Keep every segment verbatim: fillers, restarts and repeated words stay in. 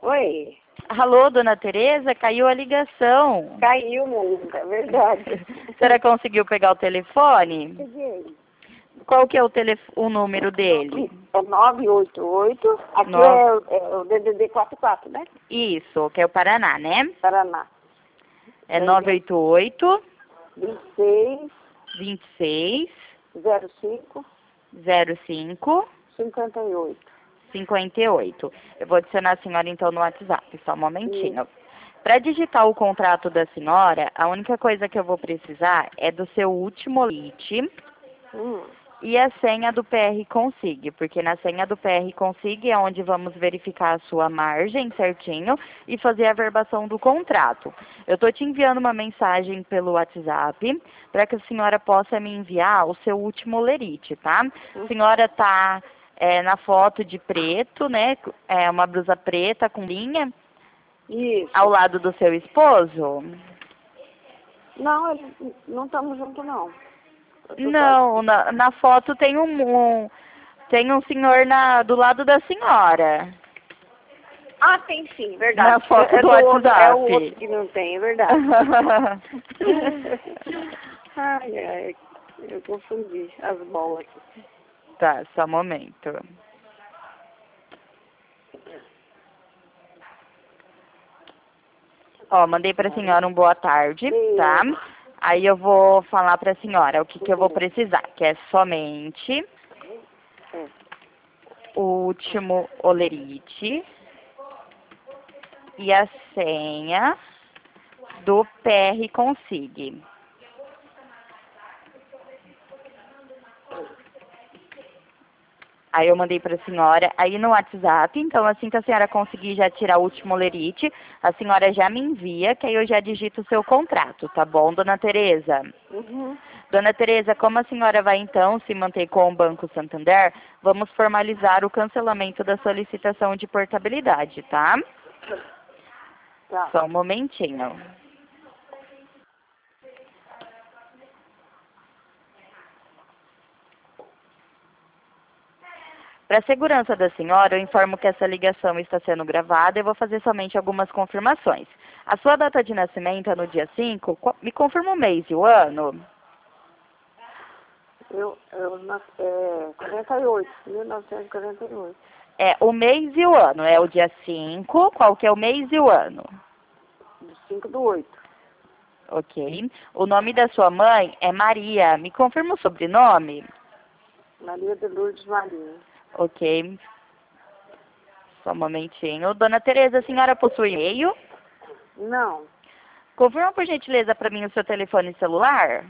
Oi. Alô, dona Tereza, caiu a ligação. Caiu, minha linda, é verdade. A senhora conseguiu pegar o telefone? Peguei. Qual que é o, telef... o número dele? É nove oito oito, aqui Nove- é, o- é o D D D quarenta e quatro, né? Isso, que é o Paraná, né? Paraná. É nove oito oito, vinte e seis, vinte e seis, zero cinco, zero cinco, cinquenta e oito. cinquenta e oito. Eu vou adicionar a senhora então no WhatsApp, só um momentinho. Para digitar o contrato da senhora, a única coisa que eu vou precisar é do seu último L I T Hum. e a senha do P R Consig, porque na senha do P R Consig é onde vamos verificar a sua margem certinho e fazer a verbação do contrato. Eu estou te enviando uma mensagem pelo WhatsApp para que a senhora possa me enviar o seu último lerite, tá? A senhora está é, na foto de preto, né? É uma blusa preta com linha Isso. ao lado do seu esposo? Não, eles não estamos juntos, não. Eu tô Não, na, na foto tem um, um tem um senhor na, do lado da senhora. Ah, tem sim, verdade. Na foto é do outro, WhatsApp. é o outro que não tem, é verdade. Ai, ai, eu confundi as bolas aqui. Tá, só um momento. Ó, mandei pra senhora um boa tarde, tá? Aí eu vou falar pra senhora o que, que eu vou precisar, que é somente o último olerite e a senha do P R Consig. Aí eu mandei para a senhora aí no WhatsApp, então assim que a senhora conseguir já tirar o último lerite, a senhora já me envia, que aí eu já digito o seu contrato, tá bom, dona Tereza? Uhum. Dona Tereza, como a senhora vai então se manter com o Banco Santander, vamos formalizar o cancelamento da solicitação de portabilidade, tá? Tá. Só um momentinho. Para a segurança da senhora, eu informo que essa ligação está sendo gravada e vou fazer somente algumas confirmações. A sua data de nascimento é no dia cinco? Co- Me confirma o mês e o ano? Eu, eu nasci, é, quarenta e oito, mil novecentos e quarenta e oito. É, o mês e o ano. É o dia cinco, qual que é o mês e o ano? cinco do oito. Ok. O nome da sua mãe é Maria. Me confirma o sobrenome? Maria de Lourdes Marinho. Ok. Só um momentinho. Dona Tereza, a senhora possui e-mail? Não. Confirma, por gentileza, para mim o seu telefone celular?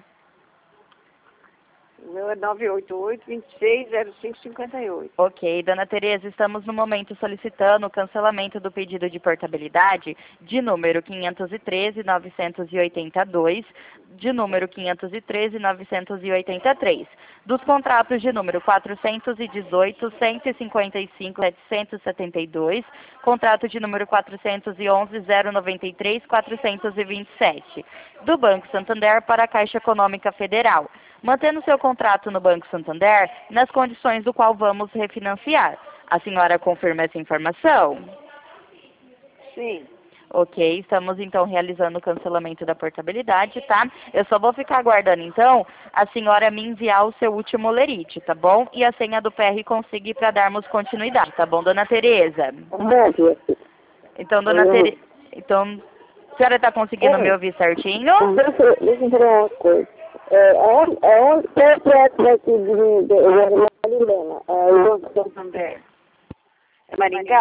O meu é nove oito oito, vinte e seis, zero cinco, cinquenta e oito. Ok, dona Tereza, estamos no momento solicitando o cancelamento do pedido de portabilidade de número quinhentos e treze, novecentos e oitenta e dois, de número quinhentos e treze, novecentos e oitenta e três, dos contratos de número quatrocentos e dezoito, cento e cinquenta e cinco, setecentos e setenta e dois, contrato de número quatrocentos e onze, zero noventa e três, quatrocentos e vinte e sete, do Banco Santander para a Caixa Econômica Federal, mantendo seu contrato no Banco Santander nas condições do qual vamos refinanciar. A senhora confirma essa informação? Sim. Ok, estamos então realizando o cancelamento da portabilidade, tá? Eu só vou ficar aguardando então a senhora me enviar o seu último lerite, tá bom? E a senha do P R Consig para darmos continuidade, tá bom, dona Tereza? Então, dona Tereza, então, a senhora está conseguindo me ouvir certinho? Deixa eu deixa eu falar uma coisa. É, aonde, aonde, qual é o projeto daqui de, de, de Marilena? É o Banco Santander. É Maringá?